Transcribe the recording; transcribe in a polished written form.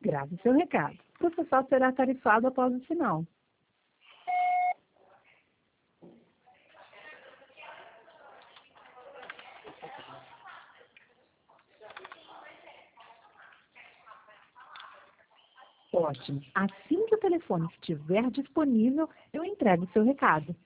Grave seu recado. O processal será tarifado após o sinal. Ótimo. Assim que o telefone estiver disponível, eu entrego seu recado.